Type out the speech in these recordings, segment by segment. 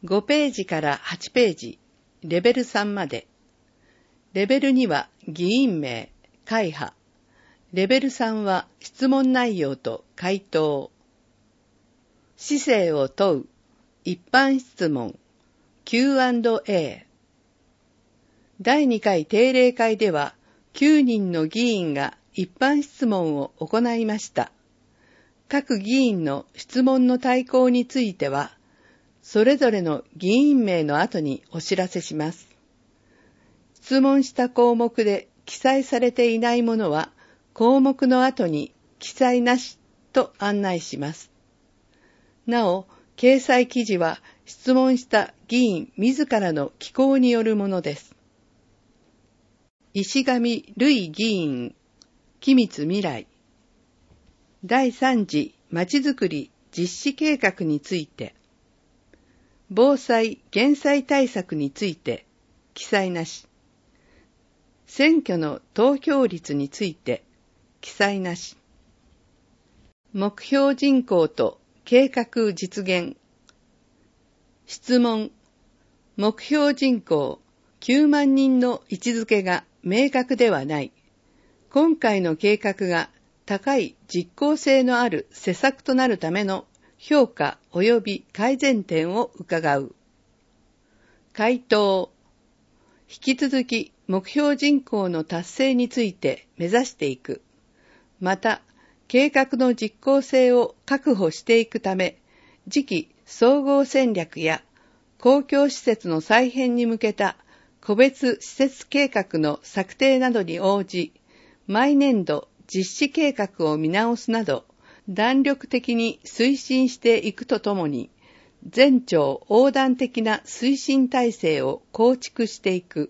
5ページから8ページ、レベル3まで。レベル2は議員名、会派。レベル3は質問内容と回答。市政を問う、一般質問、Q&A。第2回定例会では、9人の議員が一般質問を行いました。各議員の質問の対抗については、それぞれの議員名の後にお知らせします。質問した項目で記載されていないものは、項目の後に記載なしと案内します。なお、掲載記事は質問した議員自らの寄稿によるものです。石上瑠衣議員、機密未来。第3次まちづくり実施計画について、防災・減災対策について記載なし。選挙の投票率について記載なし。目標人口と計画実現。質問。目標人口9万人の位置づけが明確ではない。今回の計画が高い実効性のある施策となるための評価及び改善点を伺う。回答。引き続き目標人口の達成について目指していく。また、計画の実効性を確保していくため、次期総合戦略や公共施設の再編に向けた個別施設計画の策定などに応じ、毎年度実施計画を見直すなど、弾力的に推進していくとともに、全庁横断的な推進体制を構築していく。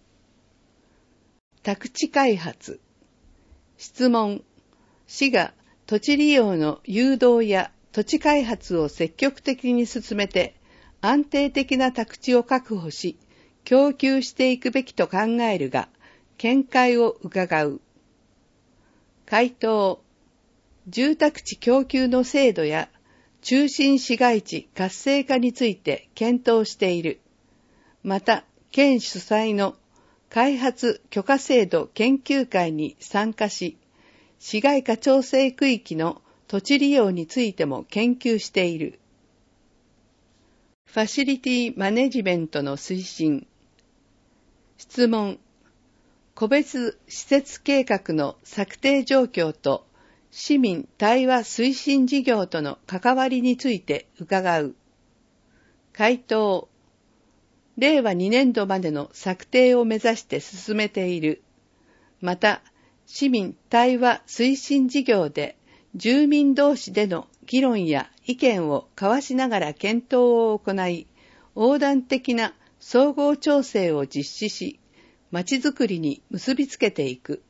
宅地開発。質問。市が土地利用の誘導や土地開発を積極的に進めて、安定的な宅地を確保し、供給していくべきと考えるが、見解を伺う。回答。住宅地供給の制度や中心市街地活性化について検討している。また、県主催の開発許可制度研究会に参加し、市街化調整区域の土地利用についても研究している。ファシリティマネジメントの推進。質問。個別施設計画の策定状況と市民対話推進事業との関わりについて伺う。回答。令和2年度までの策定を目指して進めている。また、市民対話推進事業で住民同士での議論や意見を交わしながら検討を行い、横断的な総合調整を実施し、まちづくりに結びつけていく。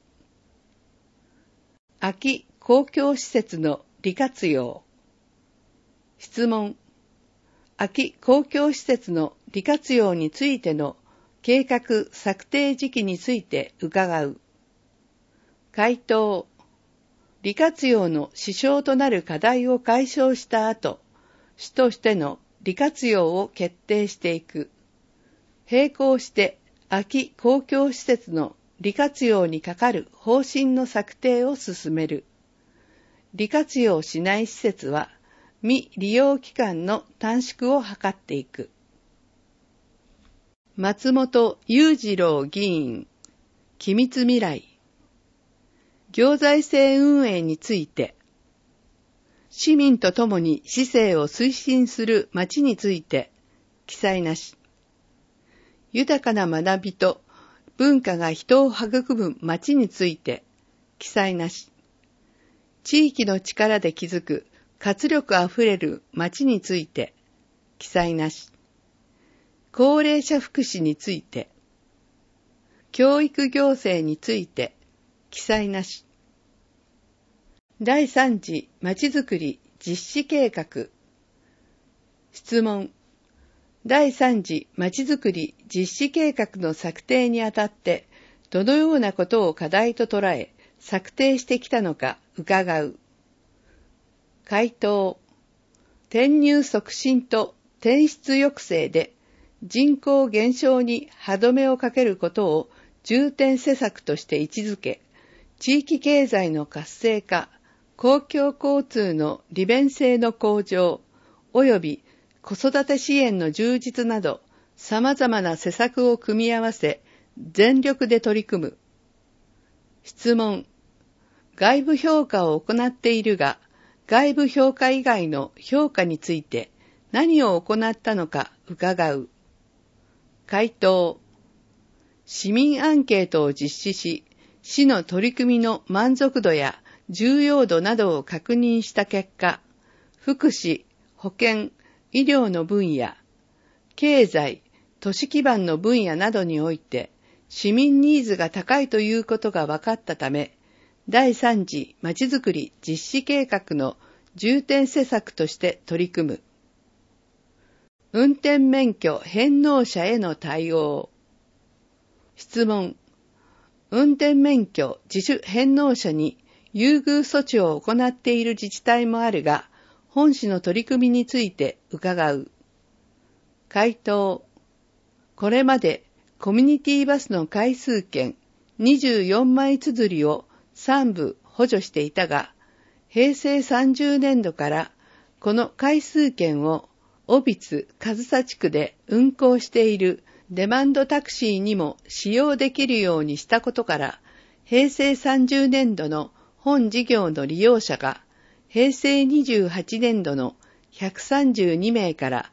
空き公共施設の利活用。質問。空き公共施設の利活用についての計画策定時期について伺う。回答。利活用の支障となる課題を解消した後、市としての利活用を決定していく。並行して空き公共施設の利活用にかかる方針の策定を進める。利活用しない施設は未利用期間の短縮を図っていく。松本裕次郎議員、機密未来。行財政運営について、市民とともに市政を推進する町について記載なし。豊かな学びと文化が人を育む町について記載なし。地域の力で築く活力あふれる町について記載なし。高齢者福祉について、教育行政について記載なし。第3次まちづくり実施計画。質問。第3次まちづくり実施計画の策定にあたって、どのようなことを課題と捉え、策定してきたのか伺う。回答。転入促進と転出抑制で人口減少に歯止めをかけることを重点施策として位置づけ、地域経済の活性化、公共交通の利便性の向上、及び子育て支援の充実など、様々な施策を組み合わせ、全力で取り組む。質問。外部評価を行っているが、外部評価以外の評価について何を行ったのか伺う。回答。市民アンケートを実施し、市の取り組みの満足度や重要度などを確認した結果、福祉、保健、医療の分野、経済、都市基盤の分野などにおいて、市民ニーズが高いということが分かったため、第3次まちづくり実施計画の重点施策として取り組む。運転免許返納者への対応。質問。運転免許自主返納者に優遇措置を行っている自治体もあるが、本市の取り組みについて伺う。回答。これまでコミュニティバスの回数券24枚綴りを3部補助していたが、平成30年度からこの回数券を小櫃上総地区で運行しているデマンドタクシーにも使用できるようにしたことから、平成30年度の本事業の利用者が平成28年度の132名から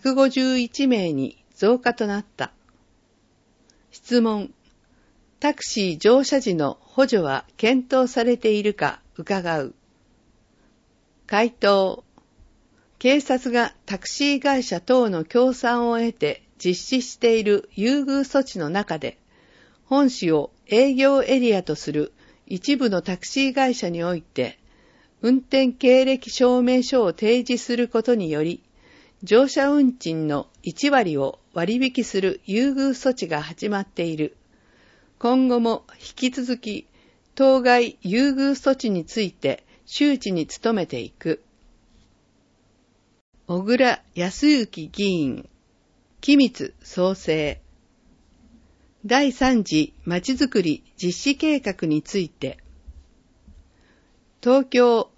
151名に増加となった。質問。タクシー乗車時の補助は検討されているか伺う。回答。警察がタクシー会社等の協賛を得て実施している優遇措置の中で、本市を営業エリアとする一部のタクシー会社において、運転経歴証明書を提示することにより、乗車運賃の1割を割引する優遇措置が始まっている。今後も引き続き、当該優遇措置について周知に努めていく。小倉康之議員、機密創生。第3次まちづくり実施計画について、東京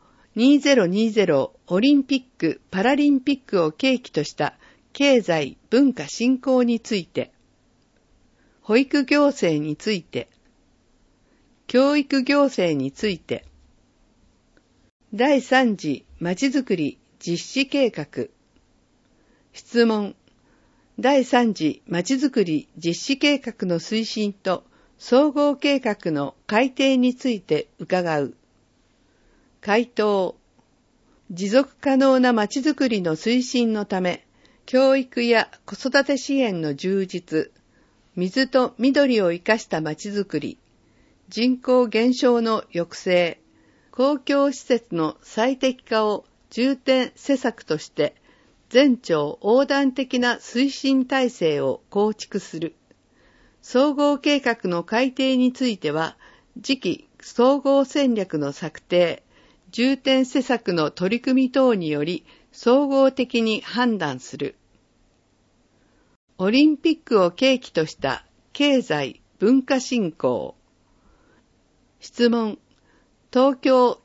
2020オリンピック・パラリンピックを契機とした経済・文化振興について、保育行政について、教育行政について、第3次まちづくり実施計画。質問。第3次まちづくり実施計画の推進と総合計画の改定について伺う。回答。持続可能なまちづくりの推進のため、教育や子育て支援の充実、水と緑を生かしたまちづくり、人口減少の抑制、公共施設の最適化を重点施策として、全庁横断的な推進体制を構築する。総合計画の改定については、次期総合戦略の策定、重点施策の取り組み等により総合的に判断する。オリンピックを契機とした経済・文化振興。質問。東京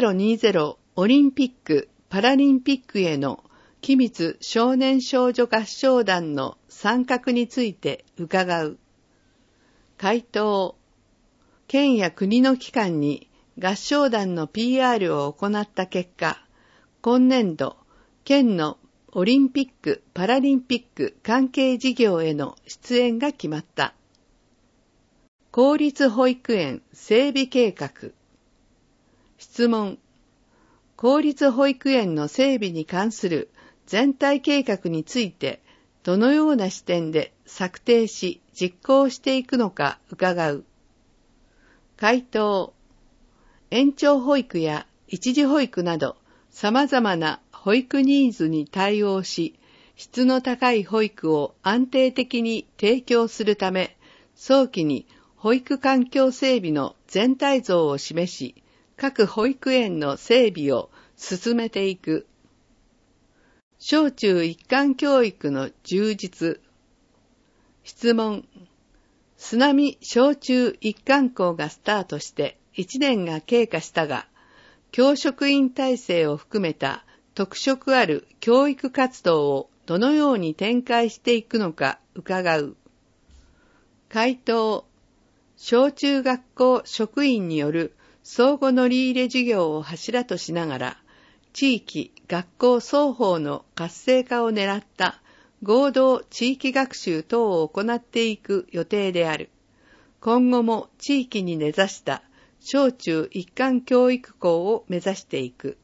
2020オリンピック・パラリンピックへの機密少年少女合唱団の参画について伺う。回答。県や国の機関に合唱団の PR を行った結果、今年度、県のオリンピック・パラリンピック関係事業への出演が決まった。公立保育園整備計画。質問。公立保育園の整備に関する全体計画について、どのような視点で策定し実行していくのか伺う。回答。延長保育や一時保育など様々な保育ニーズに対応し、質の高い保育を安定的に提供するため、早期に保育環境整備の全体像を示し、各保育園の整備を進めていく。 小中一貫教育の充実。質問。須波小中一貫校がスタートして1年が経過したが、教職員体制を含めた特色ある教育活動をどのように展開していくのか伺う。回答。小中学校職員による相互乗り入れ事業を柱としながら、地域、学校双方の活性化を狙った合同地域学習等を行っていく予定である。今後も地域に根ざした小中一貫教育校を目指していく。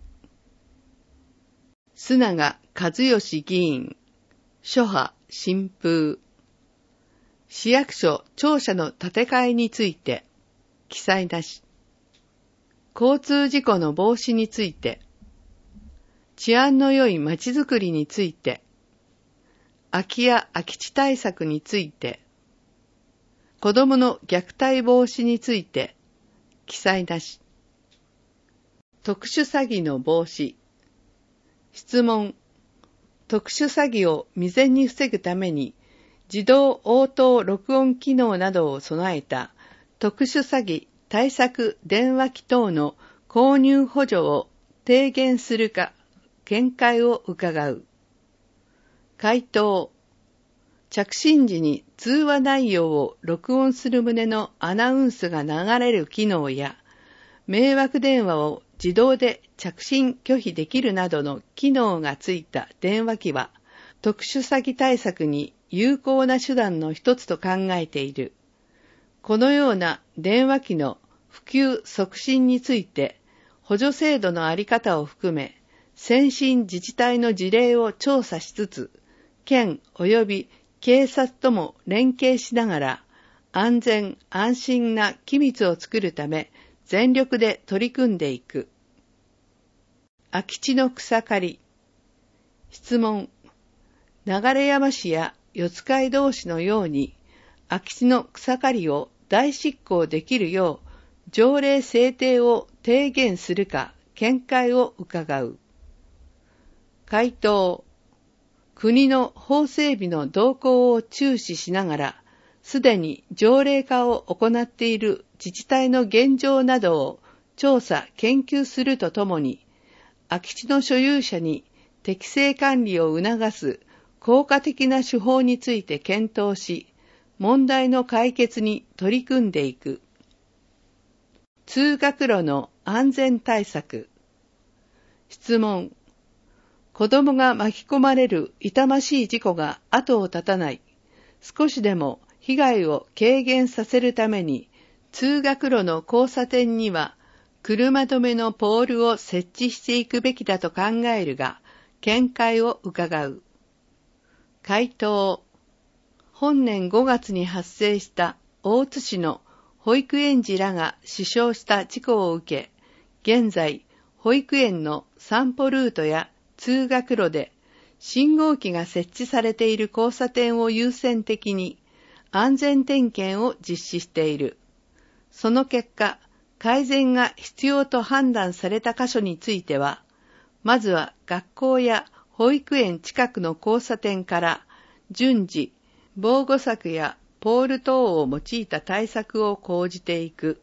須永和義議員、諸派新風。市役所庁舎の建て替えについて、記載なし。交通事故の防止について、治安の良いまちづくりについて、空き家空き地対策について、子どもの虐待防止について、記載なし。特殊詐欺の防止。質問。特殊詐欺を未然に防ぐために、自動応答録音機能などを備えた特殊詐欺対策電話機等の購入補助を提言するか見解を伺う。回答。着信時に通話内容を録音する旨のアナウンスが流れる機能や、迷惑電話を自動で着信拒否できるなどの機能がついた電話機は、特殊詐欺対策に有効な手段の一つと考えている。このような電話機の普及促進について、補助制度のあり方を含め、先進自治体の事例を調査しつつ、県及び警察とも連携しながら、安全安心な機密を作るため、全力で取り組んでいく。空き地の草刈り。質問。流山市や四街道市のように、空き地の草刈りを代執行できるよう、条例制定を提言するか見解を伺う。回答。国の法整備の動向を注視しながら、すでに条例化を行っている自治体の現状などを調査・研究するとともに、空き地の所有者に適正管理を促す効果的な手法について検討し、問題の解決に取り組んでいく。通学路の安全対策。質問。子供が巻き込まれる痛ましい事故が後を絶たない。少しでも被害を軽減させるために、通学路の交差点には車止めのポールを設置していくべきだと考えるが、見解を伺う。回答。本年5月に発生した大津市の保育園児らが死傷した事故を受け、現在、保育園の散歩ルートや通学路で信号機が設置されている交差点を優先的に安全点検を実施している。その結果、改善が必要と判断された箇所については、まずは学校や保育園近くの交差点から順次、防護柵やポール等を用いた対策を講じていく。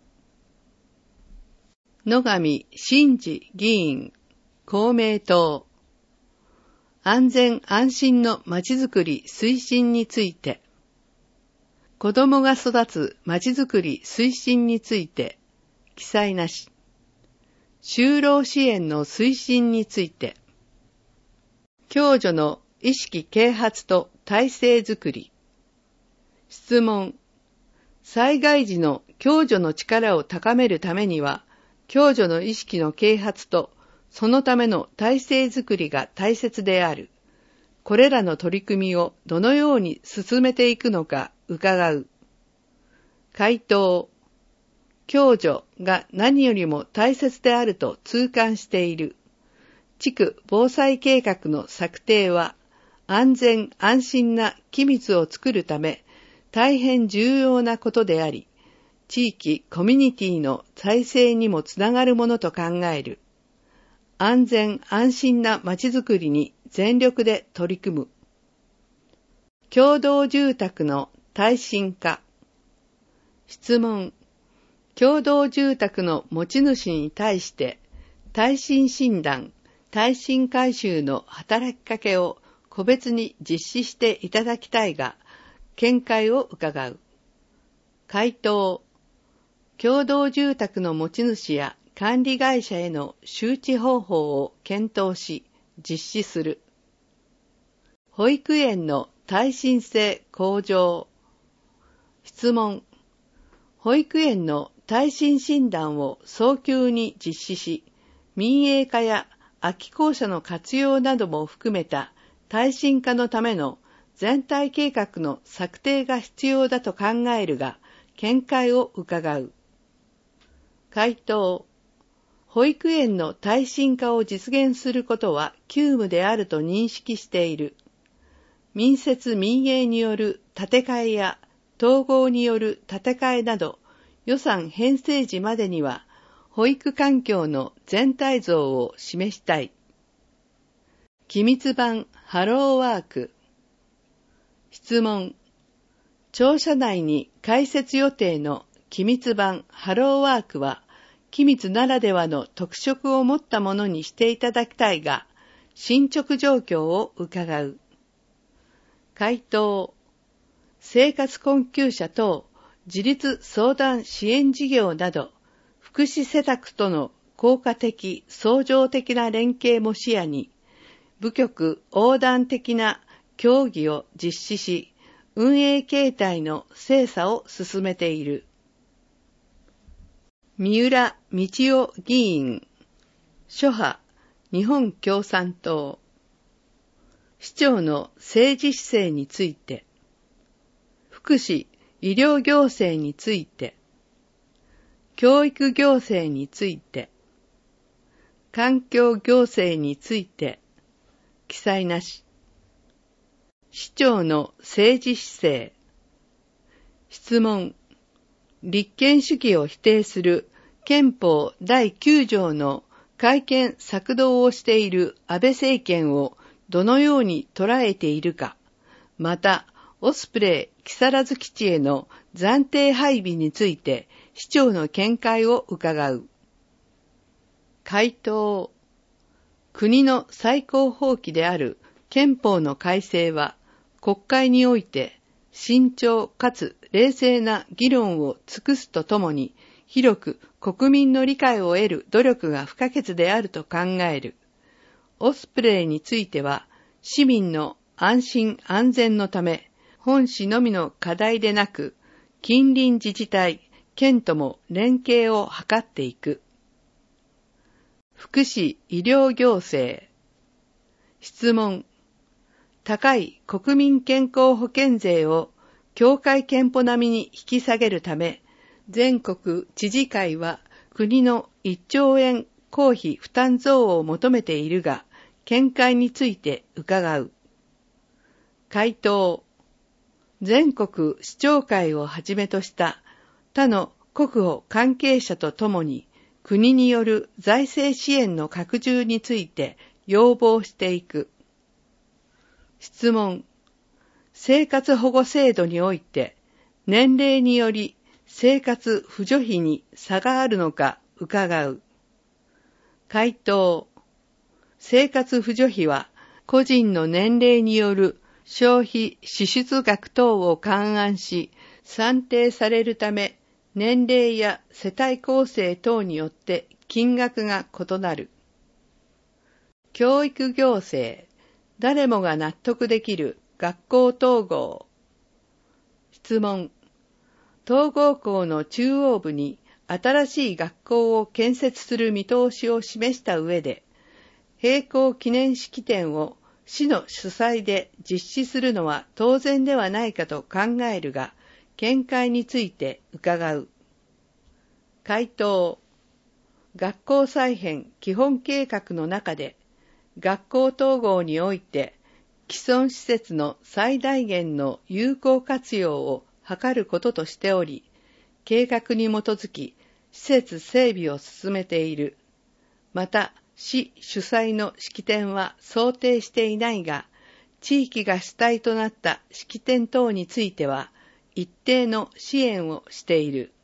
野上真治議員、公明党。安全安心のまちづくり推進について、子どもが育つまちづくり推進について、記載なし。就労支援の推進について、共助の意識啓発と体制づくり。質問。災害時の共助の力を高めるためには、共助の意識の啓発とそのための体制づくりが大切である。これらの取り組みをどのように進めていくのか伺う。回答。共助が何よりも大切であると痛感している。地区防災計画の策定は、安全安心な機密を作るため、大変重要なことであり、地域コミュニティの再生にもつながるものと考える。 安全安心なまちづくりに全力で取り組む。共同住宅の耐震化。質問。共同住宅の持ち主に対して耐震診断、耐震改修の働きかけを個別に実施していただきたいが、見解を伺う。回答。共同住宅の持ち主や管理会社への周知方法を検討し、実施する。保育園の耐震性向上。質問。保育園の耐震診断を早急に実施し、民営化や空き校舎の活用なども含めた耐震化のための全体計画の策定が必要だと考えるが、見解を伺う。回答。保育園の耐震化を実現することは急務であると認識している。民設民営による建て替えや統合による建て替えなど、予算編成時までには保育環境の全体像を示したい。機密版ハローワーク。質問。庁舎内に開設予定の機密版ハローワークは、機密ならではの特色を持ったものにしていただきたいが、進捗状況を伺う。回答。生活困窮者等自立相談支援事業など、福祉施策との効果的相乗的な連携も視野に、部局横断的な協議を実施し、運営形態の精査を進めている。三浦道夫議員、諸派、日本共産党。市長の政治姿勢について、福祉・医療行政について、教育行政について、環境行政について、記載なし。市長の政治姿勢。質問。立憲主義を否定する憲法第9条の改憲策動をしている安倍政権をどのように捉えているか、また、オスプレイ木更津基地への暫定配備について市長の見解を伺う。回答。国の最高法規である憲法の改正は、国会において慎重かつ冷静な議論を尽くすとともに、広く国民の理解を得る努力が不可欠であると考える。オスプレイについては、市民の安心安全のため、本市のみの課題でなく、近隣自治体、県とも連携を図っていく。福祉医療行政。質問。高い国民健康保険税を協会憲法並みに引き下げるため、全国知事会は国の1兆円公費負担増を求めているが、見解について伺う。回答。全国市長会をはじめとした他の国保関係者とともに、国による財政支援の拡充について要望していく。質問。生活保護制度において、年齢により生活扶助費に差があるのか伺う。回答。生活扶助費は、個人の年齢による消費支出額等を勘案し、算定されるため、年齢や世帯構成等によって金額が異なる。教育行政。誰もが納得できる学校統合。質問。統合校の中央部に新しい学校を建設する見通しを示した上で、閉校記念式典を市の主催で実施するのは当然ではないかと考えるが、見解について伺う。回答。学校再編基本計画の中で、学校統合において、既存施設の最大限の有効活用を図ることとしており、計画に基づき施設整備を進めている。また、 市主催の式典は想定していないが、地域が主体となった式典等については、一定の支援をしている。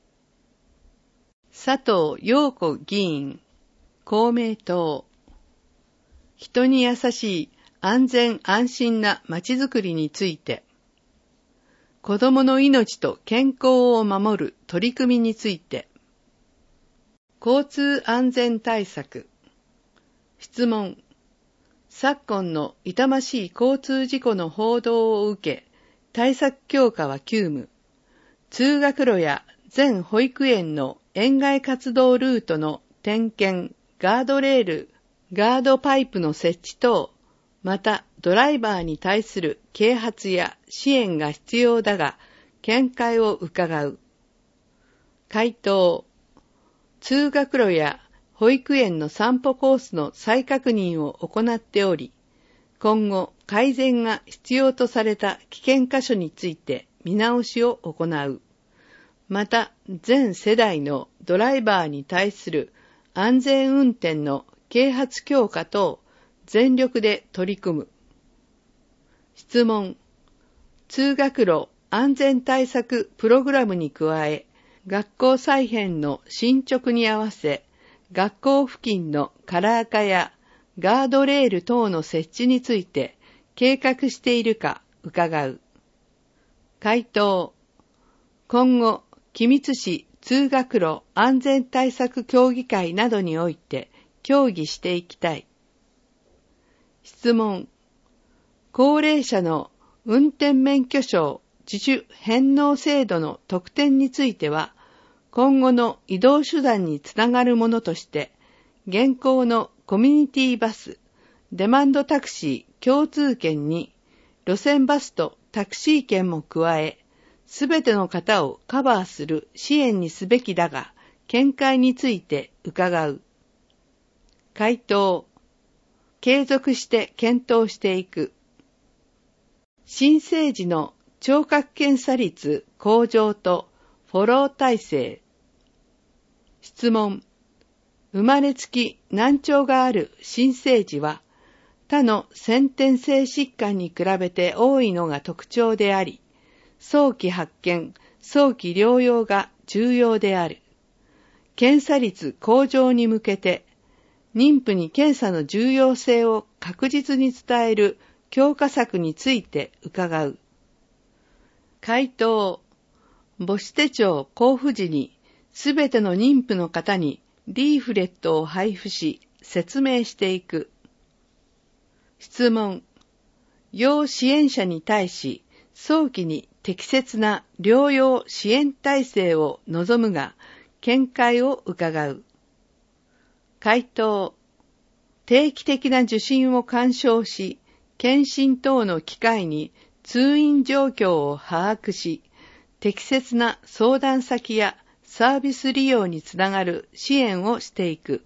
佐藤陽子議員、公明党。人に優しい安全安心なまちづくりについて、子どもの命と健康を守る取り組みについて、交通安全対策。質問。昨今の痛ましい交通事故の報道を受け、対策強化は急務。通学路や全保育園の園外活動ルートの点検、ガードレール、ガードパイプの設置等、またドライバーに対する啓発や支援が必要だが、見解を伺う。回答。通学路や保育園の散歩コースの再確認を行っており、今後改善が必要とされた危険箇所について見直しを行う。また、全世代のドライバーに対する安全運転の啓発強化等、全力で取り組む。質問。通学路安全対策プログラムに加え、学校再編の進捗に合わせ、学校付近のカラー化やガードレール等の設置について計画しているか伺う。回答。今後、君津市通学路安全対策協議会などにおいて協議していきたい。質問。高齢者の運転免許証自主返納制度の特典については、今後の移動手段につながるものとして、現行のコミュニティバス、デマンドタクシー共通券に、路線バスとタクシー券も加え、すべての方をカバーする支援にすべきだが、見解について伺う。回答。継続して検討していく。新生児の聴覚検査率向上とフォロー体制。質問。生まれつき難聴がある新生児は、他の先天性疾患に比べて多いのが特徴であり、早期発見、早期療養が重要である。検査率向上に向けて、妊婦に検査の重要性を確実に伝える強化策について伺う。回答。母子手帳交付時にすべての妊婦の方にリーフレットを配布し説明していく。質問。要支援者に対し早期に適切な療養支援体制を望むが見解を伺う。回答。定期的な受診を監証し、検診等の機会に通院状況を把握し、適切な相談先やサービス利用につながる支援をしていく。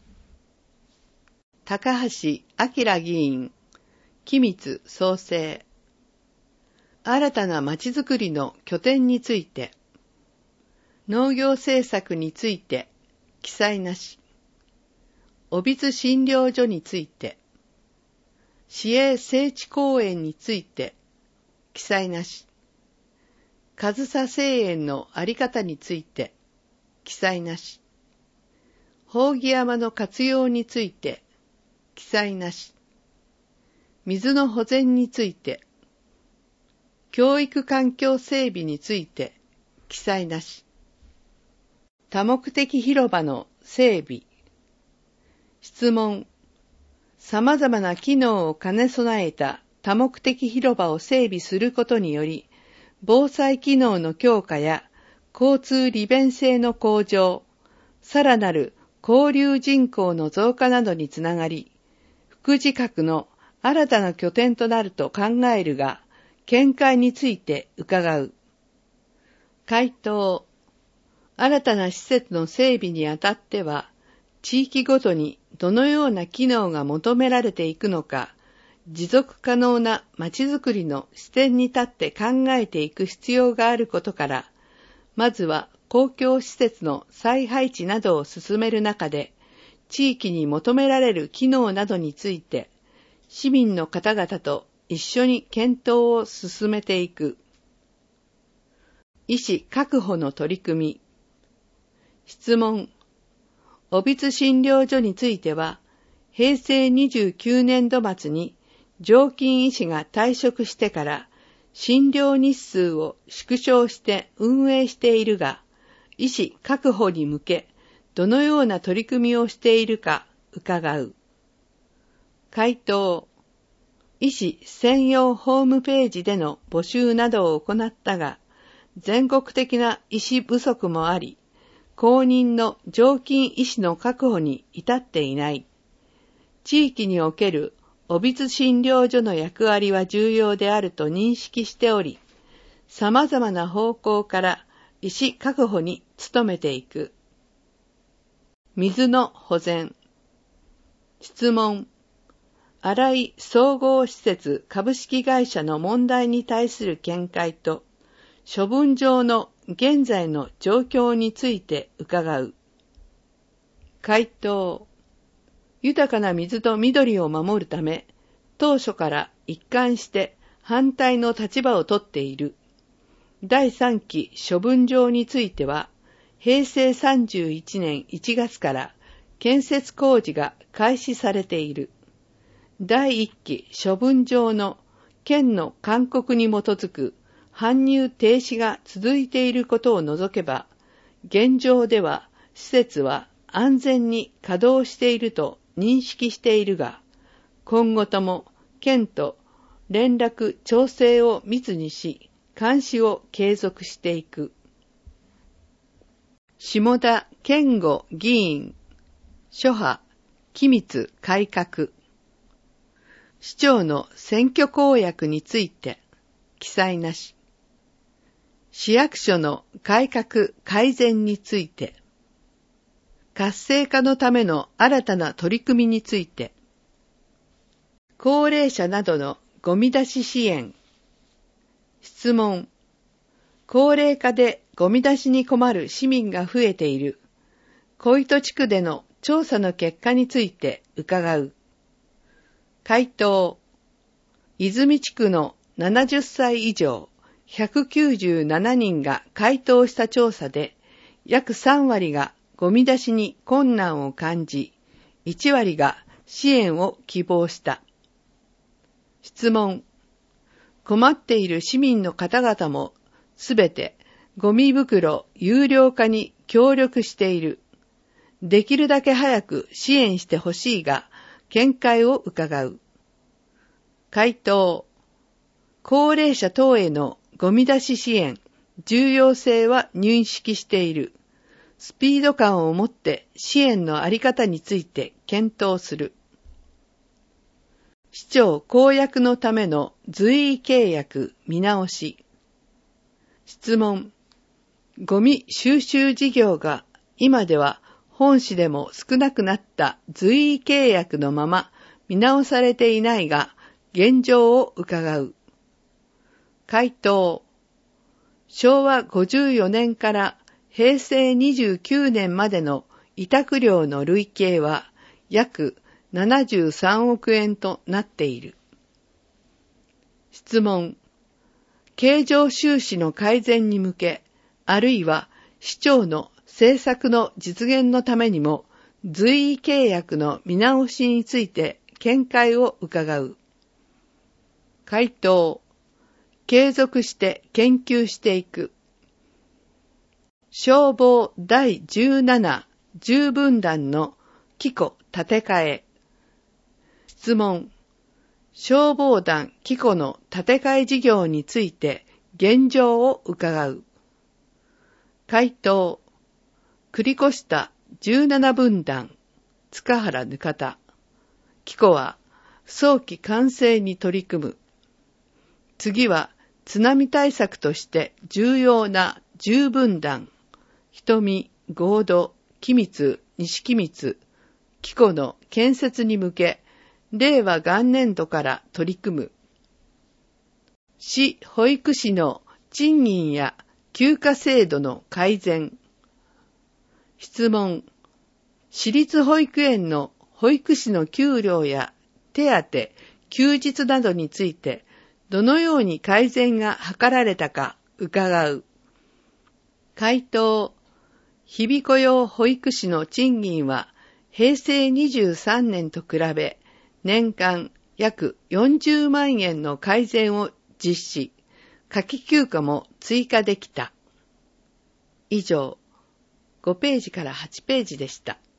高橋明議員、君津創生。新たなまちづくりの拠点について、農業政策について記載なし。おびつ診療所について、市営聖地公園について記載なし。上総製園のあり方について記載なし。宝木山の活用について記載なし。水の保全について、教育環境整備について記載なし。多目的広場の整備。質問。様々な機能を兼ね備えた多目的広場を整備することにより、防災機能の強化や交通利便性の向上、さらなる交流人口の増加などにつながり、福祉閣の新たな拠点となると考えるが、見解について伺う。回答。新たな施設の整備にあたっては、地域ごとにどのような機能が求められていくのか、持続可能なまちづくりの視点に立って考えていく必要があることから、まずは公共施設の再配置などを進める中で、 地域に求められる機能などについて、市民の方々と一緒に検討を進めていく。医師確保の取り組み。質問。オビツ診療所については、平成29年度末に常勤医師が退職してから診療日数を縮小して運営しているが、医師確保に向けどのような取り組みをしているか伺う。回答。医師専用ホームページでの募集などを行ったが、全国的な医師不足もあり、公認の常勤医師の確保に至っていない。地域におけるオビツ診療所の役割は重要であると認識しており、様々な方向から医師確保に努めていく。水の保全。質問。新井総合施設株式会社の問題に対する見解と、処分場の現在の状況について伺う。回答。豊かな水と緑を守るため、当初から一貫して反対の立場をとっている。第3期処分場については、平成31年1月から建設工事が開始されている。第1期処分場の県の勧告に基づく搬入停止が続いていることを除けば、現状では施設は安全に稼働していると認識しているが、今後とも県と連絡調整を密にし、監視を継続していく。下田健吾議員、諸派、機密改革。市長の選挙公約について、記載なし。市役所の改革改善について、活性化のための新たな取り組みについて、高齢者などのゴミ出し支援。質問。高齢化でゴミ出しに困る市民が増えている小糸地区での調査の結果について伺う。回答。泉地区の70歳以上197人が回答した調査で、約3割がゴミ出しに困難を感じ、1割が支援を希望した。質問。困っている市民の方々もすべてゴミ袋有料化に協力している。できるだけ早く支援してほしいが、見解を伺う。回答。高齢者等へのゴミ出し支援、重要性は認識している。スピード感を持って支援のあり方について検討する。市長公約のための随意契約見直し。質問。ゴミ収集事業が今では本市でも少なくなった随意契約のまま見直されていないが、現状を伺う。回答。昭和54年から平成29年までの委託料の累計は約73億円となっている。質問。経常収支の改善に向け、あるいは市長の政策の実現のためにも、随意契約の見直しについて見解を伺う。回答。継続して研究していく。消防第17重分団の機構建て替え。質問。消防団機構の建て替え事業について現状を伺う。回答。繰り越した17分団塚原ぬかた。機構は早期完成に取り組む。次は津波対策として重要な10分団、瞳、合土、君津、西君津、機構の建設に向け、令和元年度から取り組む。市保育士の賃金や休暇制度の改善。質問。 私立保育園の保育士の給料や手当、休日などについてどのように改善が図られたか伺う。回答。日々雇用保育士の賃金は平成23年と比べ年間約40万円の改善を実施、夏季休暇も追加できた。以上、5ページから8ページでした。